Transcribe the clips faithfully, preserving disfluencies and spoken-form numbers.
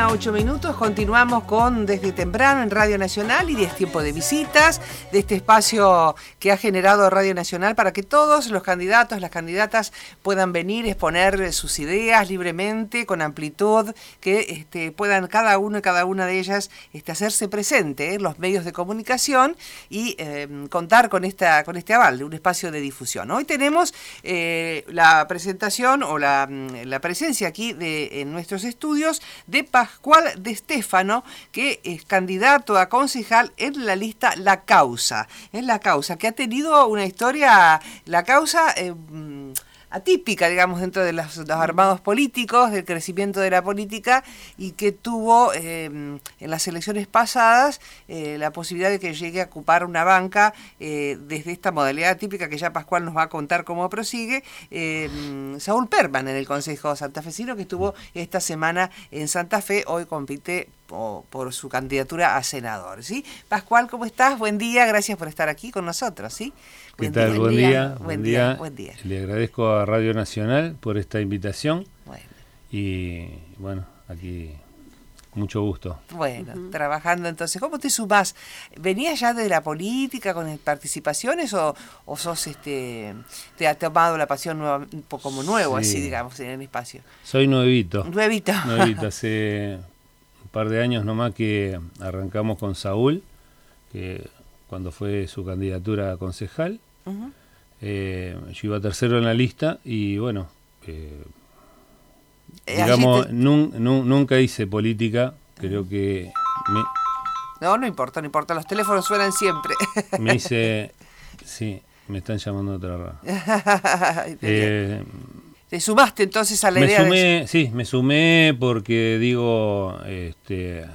mañana, ocho minutos. Continuamos con Desde Temprano en Radio Nacional y es tiempo de visitas de este espacio que ha generado Radio Nacional para que todos los candidatos, las candidatas puedan venir, exponer sus ideas libremente, con amplitud, que este, puedan cada uno y cada una de ellas este, hacerse presente en los medios de comunicación y eh, contar con, esta, con este aval de un espacio de difusión. Hoy tenemos eh, la presentación o la, la presencia aquí de, en nuestros estudios de Pascual De Stefano, que es candidato a concejal en la lista La Causa. En La Causa, que ha tenido una historia, La Causa... Eh, atípica, digamos, dentro de los, los armados políticos, del crecimiento de la política, y que tuvo eh, en las elecciones pasadas eh, la posibilidad de que llegue a ocupar una banca eh, desde esta modalidad típica que ya Pascual nos va a contar cómo prosigue, eh, Saúl Perman en el Consejo Santafesino, que estuvo esta semana en Santa Fe, hoy compite por, por su candidatura a senador, ¿sí? Pascual, ¿cómo estás? Buen día, gracias por estar aquí con nosotros, ¿sí? ¿Qué tal? Buen, buen día, día, buen día, día, buen día. Le agradezco a Radio Nacional por esta invitación. Bueno. Y bueno, aquí mucho gusto. Bueno, uh-huh. Trabajando entonces. ¿Cómo te sumás? ¿Venías ya de la política con participaciones o, o sos este te ha tomado la pasión nueva, como nuevo, sí, así digamos, en el espacio? Soy nuevito. Nuevito. Nuevito. Hace un par de años nomás que arrancamos con Saúl, que cuando fue su candidatura a concejal. Uh-huh. eh, yo iba tercero en la lista y bueno, eh, digamos, te... nun, nun, nunca hice política, creo que... Me, no, no importa, no importa, los teléfonos suenan siempre. Me hice... Sí, me están llamando a otra rama. eh, ¿Te sumaste entonces a la me idea sumé, de... Sí, me sumé porque digo, este,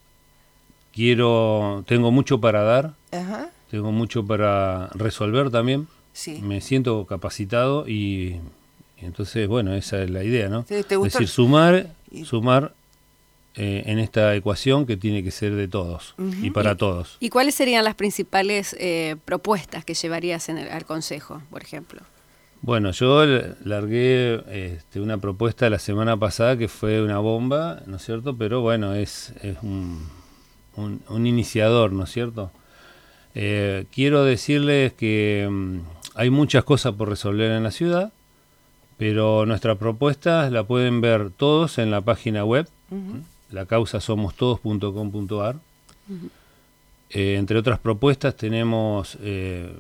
quiero, tengo mucho para dar. Ajá. Tengo mucho para resolver también. Sí. Me siento capacitado y, y entonces, bueno, esa es la idea, ¿no? ¿Te, te es decir, sumar, y... sumar eh, en esta ecuación que tiene que ser de todos uh-huh. y para ¿Y, todos. ¿Y cuáles serían las principales eh, propuestas que llevarías en el, al Consejo, por ejemplo? Bueno, yo largué este, una propuesta la semana pasada que fue una bomba, ¿no es cierto? Pero bueno, es, es un, un, un iniciador, ¿no es cierto? Eh, quiero decirles que um, hay muchas cosas por resolver en la ciudad, pero nuestras propuestas la pueden ver todos en la página web, uh-huh. la causa somos todos punto com punto a r. Uh-huh. Eh, entre otras propuestas tenemos eh,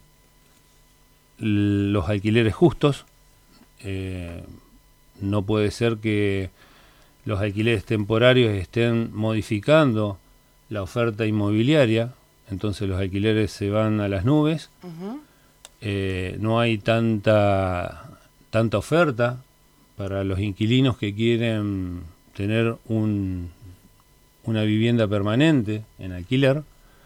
los alquileres justos. Eh, no puede ser que los alquileres temporarios estén modificando la oferta inmobiliaria. Entonces los alquileres se van a las nubes, uh-huh. eh, no hay tanta, tanta oferta para los inquilinos que quieren tener un, una vivienda permanente en alquiler.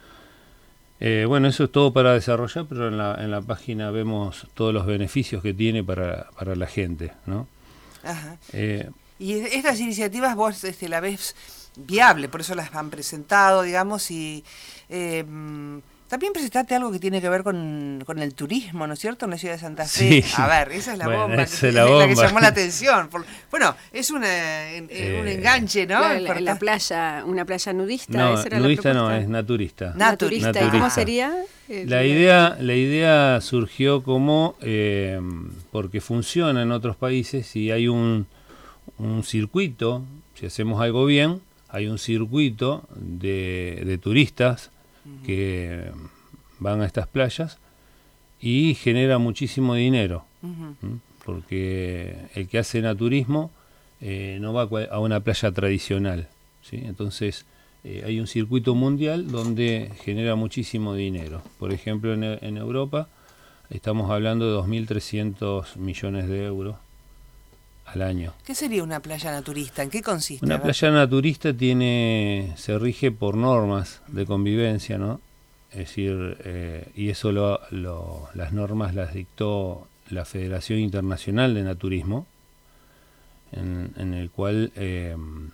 Eh, bueno, eso es todo para desarrollar, pero en la, en la página vemos todos los beneficios que tiene para, para la gente, ¿no? Ajá. Eh, y estas iniciativas vos este, la ves viable, por eso las han presentado, digamos, y eh, también presentaste algo que tiene que ver con, con el turismo, ¿no es cierto?, en la ciudad de Santa Fe. Sí. A ver, esa es la bueno, bomba, esa que, es la, bomba. la que llamó la atención. Por, bueno, es una, en, eh, un enganche, ¿no? La, la, la playa, una playa nudista. No, ¿esa era nudista la no, es naturista. Naturista. naturista. ¿Cómo sería? La idea, la idea surgió como, eh, porque funciona en otros países y hay un, un circuito, si hacemos algo bien, hay un circuito de, de turistas uh-huh. que van a estas playas y genera muchísimo dinero, uh-huh. porque el que hace naturismo eh, no va a una playa tradicional, ¿sí? Entonces eh, hay un circuito mundial donde genera muchísimo dinero. Por ejemplo, en, en Europa estamos hablando de dos mil trescientos millones de euros al año. ¿Qué sería una playa naturista? ¿En qué consiste? Una playa naturista tiene, se rige por normas de convivencia, ¿no? Es decir, eh, y eso lo, lo, las normas las dictó la Federación Internacional de Naturismo, en, en el cual eh,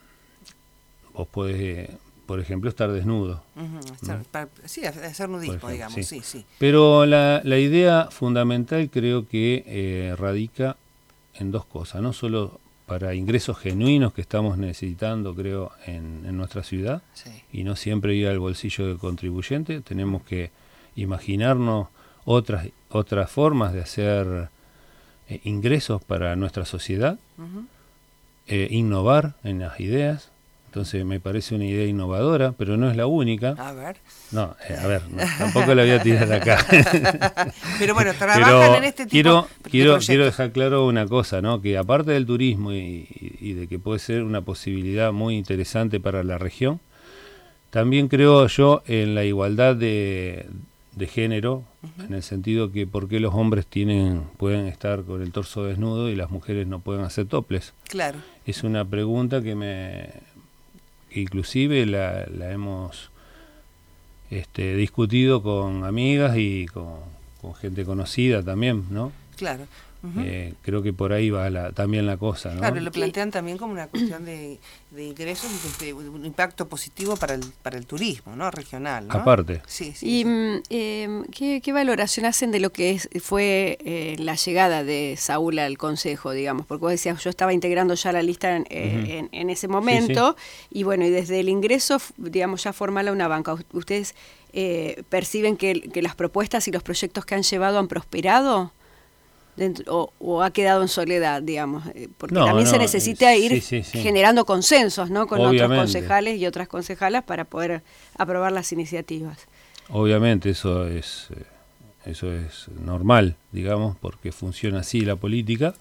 vos podés, por ejemplo, estar desnudo. Uh-huh. Estar, ¿no? para, sí, hacer nudismo, ejemplo, digamos. Sí. Sí, sí. Pero la, la idea fundamental creo que eh, radica en dos cosas, no solo para ingresos genuinos que estamos necesitando, creo, en, en nuestra ciudad, sí. Y no siempre ir al bolsillo del contribuyente. Tenemos que imaginarnos otras, otras formas de hacer eh, ingresos para nuestra sociedad, uh-huh. eh, innovar en las ideas. Entonces me parece una idea innovadora, pero no es la única. A ver. No, eh, a ver, no, tampoco la voy a tirar acá. Pero bueno, trabajan pero en este tipo quiero, de quiero, proyectos. Quiero dejar claro una cosa, ¿no? Que aparte del turismo y, y, y de que puede ser una posibilidad muy interesante para la región, también creo yo en la igualdad de, de género, uh-huh. En el sentido que por qué los hombres tienen pueden estar con el torso desnudo y las mujeres no pueden hacer toples. Claro. Es una pregunta que me... inclusive la, la hemos este, discutido con amigas y con, con gente conocida también, ¿no? Claro. Uh-huh. Eh, creo que por ahí va la, también la cosa, ¿no? Claro, lo plantean también como una cuestión de, de ingresos y de un impacto positivo para el para el turismo, ¿no? Regional, ¿no? Aparte. Sí, sí. ¿Y sí. Eh, ¿qué, qué valoración hacen de lo que es, fue eh, la llegada de Saúl al Consejo, digamos? Porque vos decías, yo estaba integrando ya la lista en, eh, uh-huh. en, en ese momento, sí, sí. Y bueno, y desde el ingreso, digamos, ya formarla una banca. ¿Ustedes eh, perciben que, que las propuestas y los proyectos que han llevado han prosperado? Dentro, o, o ha quedado en soledad, digamos, porque no, también no, se necesita ir sí, sí, sí. generando consensos, ¿no? Con Obviamente. Otros concejales y otras concejalas para poder aprobar las iniciativas. Obviamente eso es eso es normal, digamos, porque funciona así la política.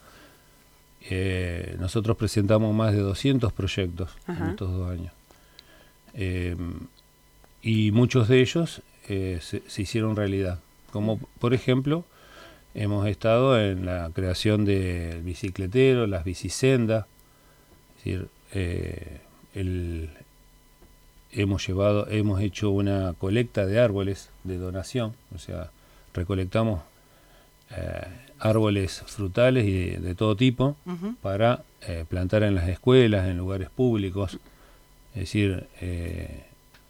Eh, nosotros presentamos más de doscientos proyectos Ajá. en estos dos años eh, y muchos de ellos eh, se, se hicieron realidad, como por ejemplo hemos estado en la creación del bicicletero, las bicisendas, es decir, eh, el, hemos llevado, hemos hecho una colecta de árboles de donación, o sea, recolectamos eh, árboles frutales y de, de todo tipo uh-huh. para eh, plantar en las escuelas, en lugares públicos, es decir, eh,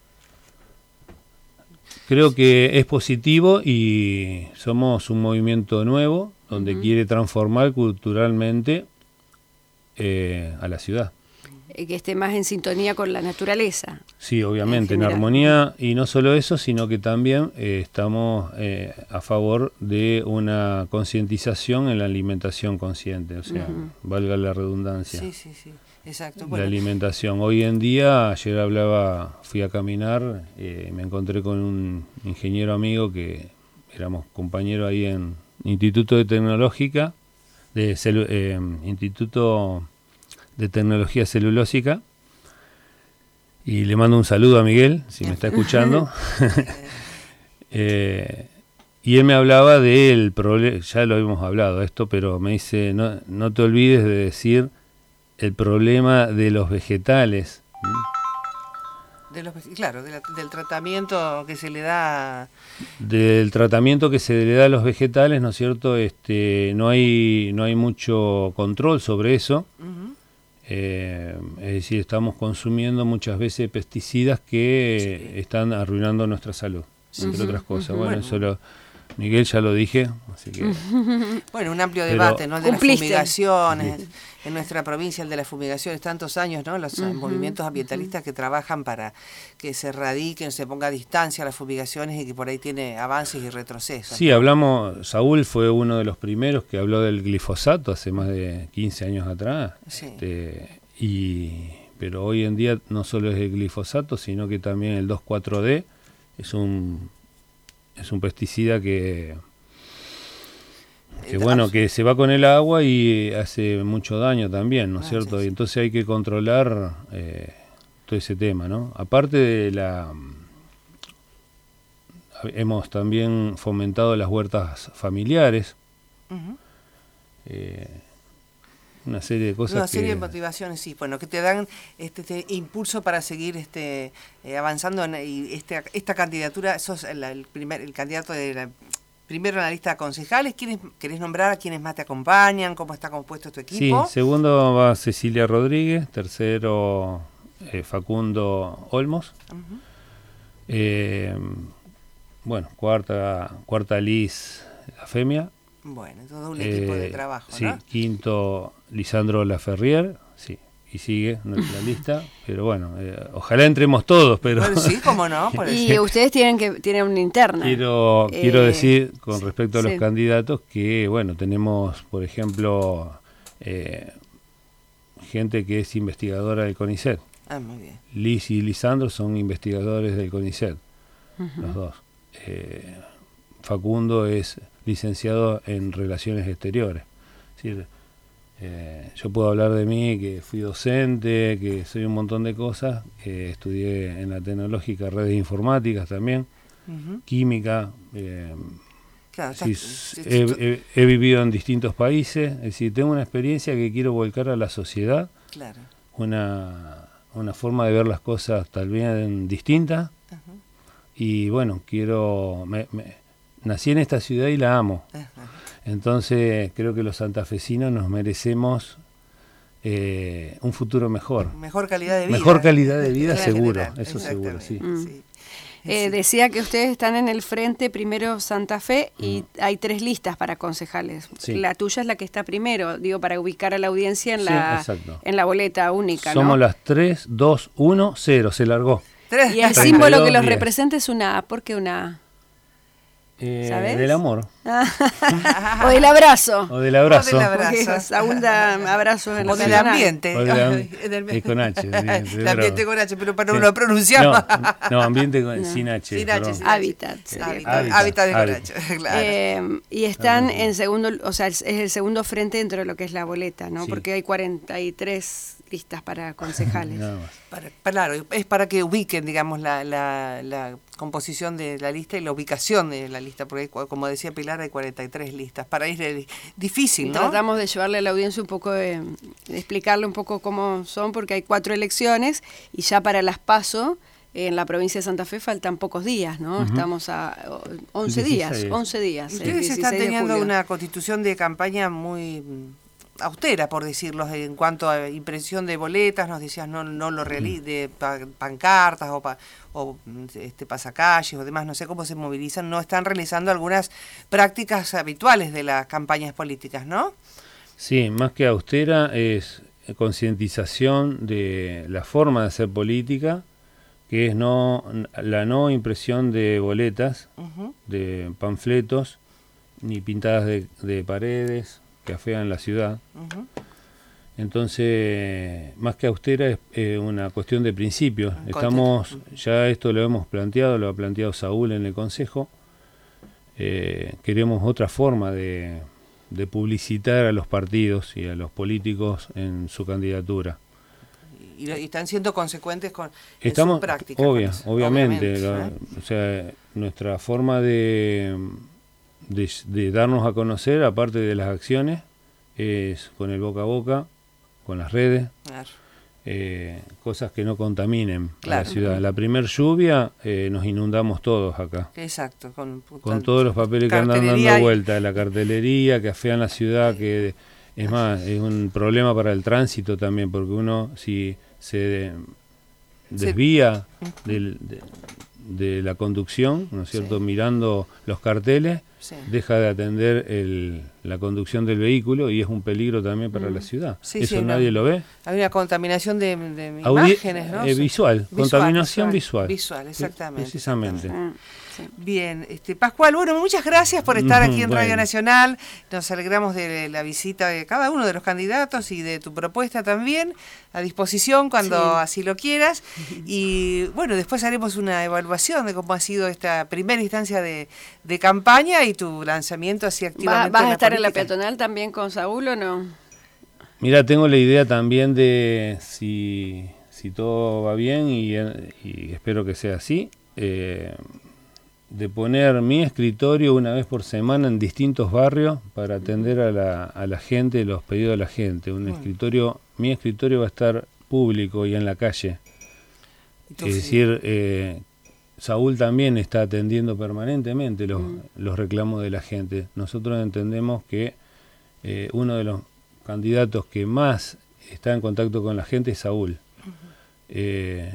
creo que es positivo y somos un movimiento nuevo donde uh-huh. quiere transformar culturalmente eh, a la ciudad. Que esté más en sintonía con la naturaleza. Sí, obviamente, en, en armonía, y no solo eso, sino que también eh, estamos eh, a favor de una concientización en la alimentación consciente, o sea, uh-huh. valga la redundancia. Sí, sí, sí. Exacto. La bueno. alimentación. Hoy en día, ayer hablaba, fui a caminar, eh, me encontré con un ingeniero amigo que éramos compañeros ahí en Instituto de Tecnológica, de celu- eh, Instituto de Tecnología Celulósica, y le mando un saludo a Miguel, si me está escuchando. eh, y él me hablaba del problema, ya lo hemos hablado esto, pero me dice, no, no te olvides de decir el problema de los vegetales. De los, claro, de la, del tratamiento que se le da. Del tratamiento que se le da a los vegetales, ¿no es cierto? Este, no hay, no hay mucho control sobre eso. Uh-huh. Eh, es decir, estamos consumiendo muchas veces pesticidas que sí. están arruinando nuestra salud, sí, entre uh-huh, otras cosas. Uh-huh. Bueno, bueno, eso lo, Miguel ya lo dije, así que... Bueno, un amplio debate, ¿no? El de cumpliste. Las fumigaciones, en nuestra provincia el de las fumigaciones, tantos años, ¿no? Los uh-huh, movimientos ambientalistas uh-huh. que trabajan para que se erradiquen, se ponga a distancia las fumigaciones y que por ahí tiene avances y retrocesos. Sí, ¿no? Hablamos, Saúl fue uno de los primeros que habló del glifosato hace más de quince años atrás, sí. este, y, pero hoy en día no solo es el glifosato, sino que también el dos cuatro D es un... es un pesticida que, que bueno, que se va con el agua y hace mucho daño también, ¿no es ah, cierto? Sí, sí. Y entonces hay que controlar eh, todo ese tema, ¿no? Aparte de la... hemos también fomentado las huertas familiares, uh-huh. eh, una serie de cosas. Una serie que, de motivaciones, sí, bueno, que te dan este, este impulso para seguir este eh, avanzando en y este, esta candidatura. Sos el, el primer el candidato de la, primero en la lista de concejales. ¿Quieres, ¿Querés nombrar a quienes más te acompañan? ¿Cómo está compuesto tu equipo? Sí, segundo va Cecilia Rodríguez, tercero eh, Facundo Olmos, uh-huh. eh, bueno, cuarta, cuarta Liz La Femia, Bueno, todo un equipo eh, de trabajo, sí, ¿no? Quinto, Lisandro Laferrier, sí, y sigue nuestra lista, pero bueno, eh, ojalá entremos todos, pero... Bueno, sí, cómo no. Por y ustedes tienen que tienen una interna. Quiero, eh, quiero decir, con respecto a los sí. candidatos, que, bueno, tenemos, por ejemplo, eh, gente que es investigadora del CONICET. Ah, muy bien. Liz y Lisandro son investigadores del CONICET, uh-huh. los dos. Eh, Facundo es licenciado en Relaciones Exteriores. Es decir, eh, yo puedo hablar de mí, que fui docente, que soy un montón de cosas, que estudié en la Tecnológica Redes Informáticas también, uh-huh. Química. Eh, claro, sí, está, he, he, he vivido en distintos países, es decir, tengo una experiencia que quiero volcar a la sociedad, claro. una, una forma de ver las cosas tal vez distinta, uh-huh. y bueno, quiero... Me, me, nací en esta ciudad y la amo. Ajá. Entonces creo que los santafesinos nos merecemos eh, un futuro mejor. Mejor calidad de vida. Mejor calidad de vida, seguro, eso seguro, sí. Mm. sí. Eh, decía que ustedes están en el frente primero Santa Fe y mm. hay tres listas para concejales. Sí. La tuya es la que está primero, digo, para ubicar a la audiencia en, sí, la, en la boleta única. Somos ¿no? las tres, dos, uno, cero, se largó. Y el símbolo que los representa es una A. ¿Por qué una A? Eh, ¿Sabes? Del amor. O del abrazo. O del abrazo. O del abrazo. Saúl da abrazos en o del ambiente. O del am con H. El ambiente con H, pero para no lo pronunciamos. No, no, ambiente con, no. sin H. Sin H, sin Hábitat. Hábitat. Hábitat de con H, claro. Eh, y están en segundo, o sea, es el segundo frente dentro de lo que es la boleta, ¿no? Sí. Porque hay cuarenta y tres listas para concejales. Nada más. Para, claro, es para que ubiquen, digamos, la, la, la composición de la lista y la ubicación de la lista, porque como decía Pilar, hay cuarenta y tres listas. Para ir es difícil, ¿no? Tratamos de llevarle a la audiencia un poco, de, de explicarle un poco cómo son, porque hay cuatro elecciones y ya para las PASO, en la provincia de Santa Fe faltan pocos días, ¿no? Uh-huh. Estamos a once días, once días. Ustedes están teniendo una constitución de campaña muy austera, por decirlo, en cuanto a impresión de boletas, nos decías no no lo reali- de pancartas o, pa, o este pasacalles o demás, no sé cómo se movilizan, no están realizando algunas prácticas habituales de las campañas políticas, ¿no? Sí, más que austera es concientización de la forma de hacer política, que es no la no impresión de boletas, uh-huh. de panfletos, ni pintadas de, de paredes que afean la ciudad. Uh-huh. Entonces, más que austera es eh, una cuestión de principios. Un Estamos, uh-huh. ya esto lo hemos planteado, lo ha planteado Saúl en el Consejo. Eh, queremos otra forma de, de publicitar a los partidos y a los políticos en su candidatura. Y, y están siendo consecuentes con Estamos, en su práctica. Obvia, obviamente. obviamente la, ¿eh? O sea, nuestra forma de... De, de darnos a conocer, aparte de las acciones, es con el boca a boca, con las redes, claro. eh, cosas que no contaminen claro. la ciudad. La primer lluvia eh, nos inundamos todos acá. Exacto. Con, con todos los papeles que andan dando vuelta, la cartelería, que afean la ciudad, que es más, es un problema para el tránsito también, porque uno si se desvía sí. del, de, de la conducción, ¿no es cierto?, sí. mirando los carteles, sí. deja de atender el, la conducción del vehículo y es un peligro también para mm. la ciudad. Sí, ¿Eso sí, nadie no. lo ve? Hay una contaminación de, de Audi imágenes, ¿no? Eh, visual, visual, contaminación visual. Visual, visual exactamente. Precisamente. Exactamente. Sí. Bien, este Pascual, bueno, muchas gracias por estar aquí en bueno. Radio Nacional. Nos alegramos de la visita de cada uno de los candidatos y de tu propuesta también, a disposición cuando sí. así lo quieras. Y bueno, después haremos una evaluación de cómo ha sido esta primera instancia de, de campaña y tu lanzamiento así activamente. ¿Va, ¿Vas a estar política. en la peatonal también con Saúl o no? Mira, tengo la idea también de si, si todo va bien y, y espero que sea así. Eh, de poner mi escritorio una vez por semana en distintos barrios para atender a la, a la gente, los pedidos de la gente. Un escritorio, mi escritorio va a estar público y en la calle. Entonces, es decir, eh, Saúl también está atendiendo permanentemente los, mm. los reclamos de la gente. Nosotros entendemos que eh, uno de los candidatos que más está en contacto con la gente es Saúl. Uh-huh. eh,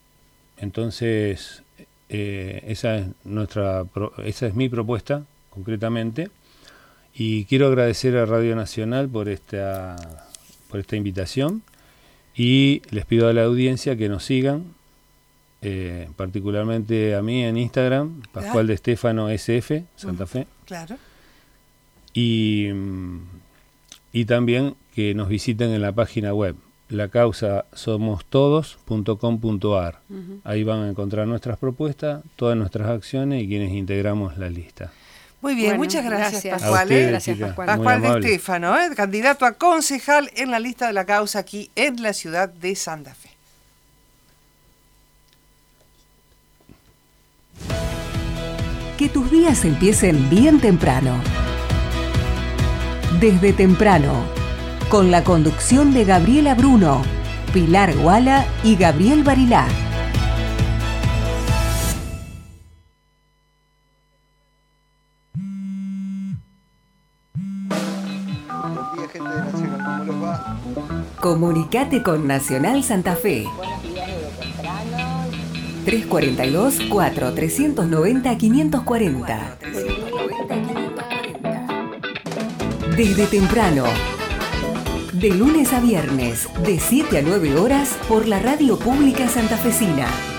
entonces... Eh, esa es nuestra esa es mi propuesta concretamente Y quiero agradecer a Radio Nacional por esta, por esta invitación y les pido a la audiencia que nos sigan, eh, particularmente a mí en Instagram, Pascual de Stefano S F, Santa Fe. Claro. Y, y también que nos visiten en la página web, la causa somos todos punto com punto a r. Uh-huh. Ahí van a encontrar nuestras propuestas, todas nuestras acciones y quienes integramos la lista. Muy bien, bueno, muchas gracias, gracias. Pascual. Ustedes, ¿eh? Gracias, chicas, Pascual. Pascual de Stefano, ¿eh? candidato a concejal en la lista de la causa aquí en la ciudad de Santa Fe. Que tus días empiecen bien temprano. Desde temprano, con la conducción de Gabriela Bruno, Pilar Guala y Gabriel Barilá. Buen día, gente de Nacional, ¿cómo les va? Comunicate con Nacional Santa Fe. tres cuatro dos, cuatro tres nueve cero, cinco cuatro cero. Desde temprano, de lunes a viernes, de siete a nueve horas, por la Radio Pública Santafesina.